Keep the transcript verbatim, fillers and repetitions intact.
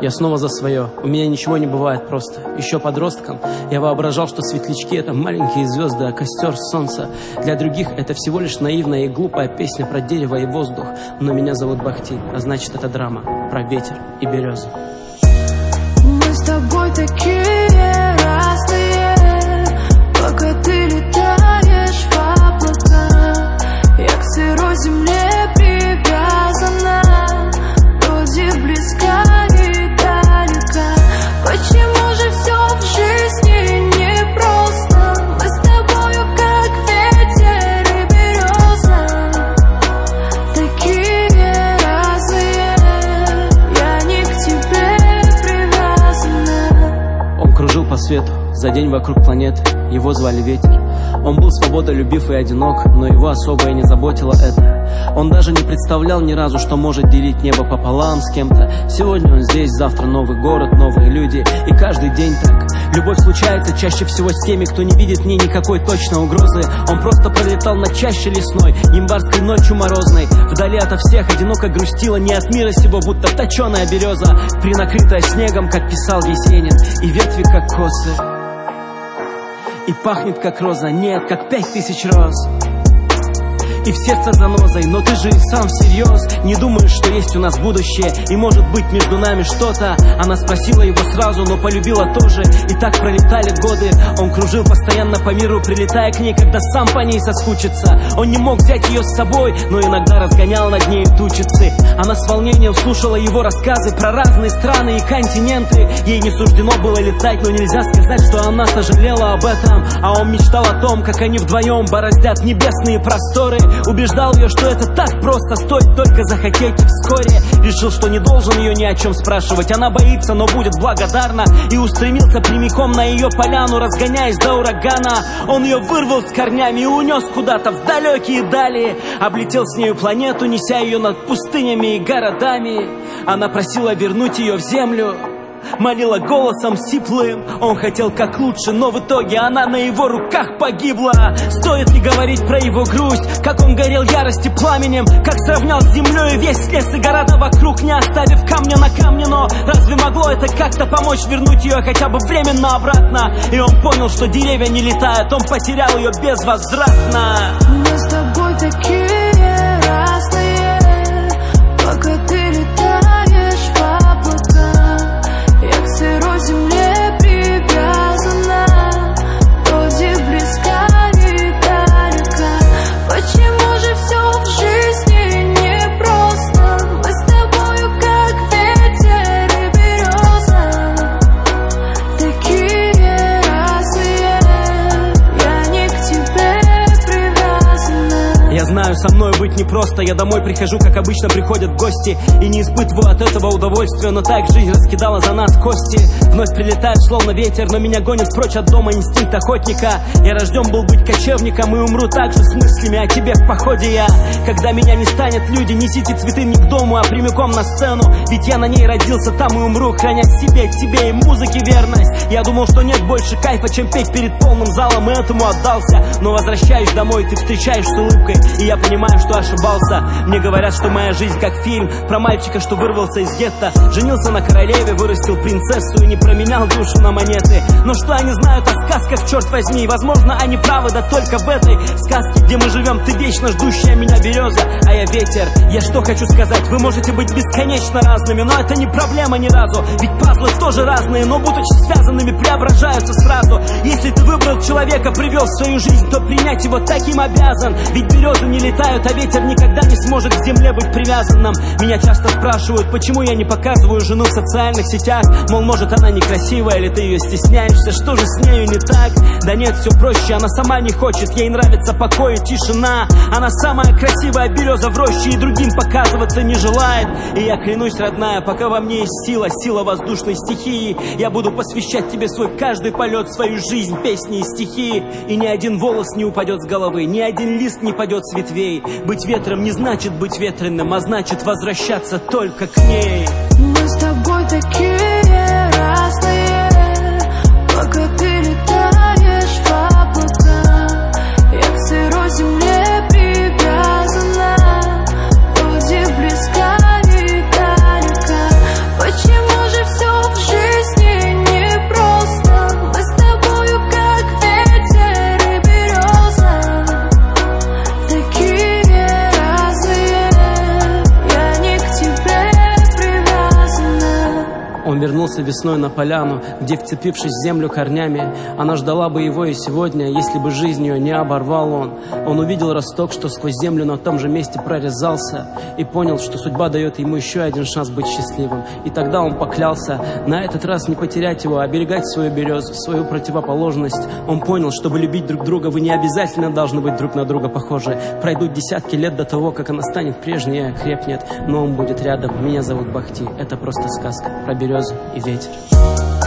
Я снова за свое. У меня ничего не бывает просто. Еще подростком я воображал, что светлячки — это маленькие звезды, а костер — солнце. Для других это всего лишь наивная и глупая песня про дерево и воздух. Но меня зовут Бахти, а значит это драма про ветер и березы. Мы с тобой такие разные, пока ты летаешь в облака. Я к сырой земле привязана, вроде близка и далека. Почему же все в жизни непросто? Мы с тобою как ветер и береза, такие разные, я не к тебе привязана. Он кружил по свету за день вокруг планеты, его звали Ветер. Он был свободолюбив и одинок, но его особо и не заботило это. Он даже не представлял ни разу, что может делить небо пополам с кем-то. Сегодня он здесь, завтра новый город, новые люди, и каждый день так. Любовь случается чаще всего с теми, кто не видит в ней никакой точной угрозы. Он просто пролетал над чащей лесной, январской ночью морозной. Вдали ото всех одиноко грустила, не от мира сего, будто точеная береза, принакрытая снегом, как писал Есенин, и ветви как косы. И пахнет как роза, нет, как пять тысяч роз. И в сердце занозой, но ты же и сам всерьез не думаешь, что есть у нас будущее, и может быть между нами что-то. Она спросила его сразу, но полюбила тоже. И так пролетали годы. Он кружил постоянно по миру, прилетая к ней, когда сам по ней соскучится. Он не мог взять ее с собой, но иногда разгонял над ней тучицы. Она с волнением слушала его рассказы про разные страны и континенты. Ей не суждено было летать, но нельзя сказать, что она сожалела об этом. А он мечтал о том, как они вдвоем бороздят небесные просторы. Убеждал ее, что это так просто, стоит только захотеть, и вскоре решил, что не должен ее ни о чем спрашивать. Она боится, но будет благодарна, и устремился прямиком на ее поляну, разгоняясь до урагана. Он ее вырвал с корнями и унес куда-то в далекие дали. Облетел с нею планету, неся ее над пустынями и городами. Она просила вернуть ее в землю, молила голосом сиплым. Он хотел как лучше, но в итоге она на его руках погибла. Стоит ли говорить про его грусть, как он горел ярости пламенем, как сравнял с землей весь лес и города вокруг, не оставив камня на камне. Но разве могло это как-то помочь вернуть ее хотя бы временно обратно? И он понял, что деревья не летают, он потерял ее безвозвратно. Мы с тобой такие разные, пока ты летаешь в облака. Я к сырой земле привязана, вроде близка и далека. Почему же все в жизни непросто? Мы с тобою как ветер и береза, такие разные, я не к тебе привязана. Я знаю, со мной быть непросто. Я домой прихожу, как обычно приходят гости, и не испытываю от этого удовольствия. Но так жизнь раскидала за нас кости. Вновь прилетает словно ветер, но меня гонит прочь от дома инстинкт охотника. Я рожден был быть кочевником, и умру также с мыслями о тебе в походе я. Когда меня не станет, люди, несите цветы не к дому, а прямиком на сцену. Ведь я на ней родился, там и умру, храня себе, тебе и музыке верность. Я думал, что нет больше кайфа, чем петь перед полным залом, и этому отдался. Но возвращаюсь домой, ты встречаешь с улыбкой, и я понимаю, что ошибался. Мне говорят, что моя жизнь как фильм про мальчика, что вырвался из гетто, женился на королеве, вырастил принцессу и не променял душу на монеты. Но что они знают о сказках, черт возьми? Возможно, они правы, да только в этой сказке, где мы живем, ты вечно ждущая меня береза, а я ветер. Я что хочу сказать, вы можете быть бесконечно разными, но это не проблема ни разу. Ведь пазлы тоже разные, но будучи связанными, преображаются сразу. Если ты выбрал человека, привел в свою жизнь, то принять его таким обязан. Ведь березы не летают, а ветер никогда не сможет к земле быть привязанным. Меня часто спрашивают, почему я не показываю жену в социальных сетях. Мол, может, она некрасивая, или ты ее стесняешься, что же с нею не так? Да нет, все проще, она сама не хочет, ей нравится покой и тишина. Она самая красивая береза в роще и другим показываться не желает. И я клянусь, родная, пока во мне есть сила, сила воздушной стихии, я буду посвящать тебе свой каждый полет, свою жизнь, песни и стихи. И ни один волос не упадет с головы, ни один лист не падет с ветвей. Быть ветром не значит быть ветреным, а значит возвращаться только к ней. Мы с тобой такие разные, пока ты летаешь в облака. Я к сырой земле привязана, вроде близка и далека. Почему же все Он вернулся весной на поляну, где, вцепившись в землю корнями, она ждала бы его и сегодня, если бы жизнь ее не оборвал он. Он увидел росток, что сквозь землю на том же месте прорезался, и понял, что судьба дает ему еще один шанс быть счастливым. И тогда он поклялся на этот раз не потерять его, а оберегать свою березу, свою противоположность. Он понял, чтобы любить друг друга, вы не обязательно должны быть друг на друга похожи. Пройдут десятки лет до того, как она станет прежней и окрепнет, но он будет рядом. Меня зовут Бахти, это просто сказка про березу и ветер.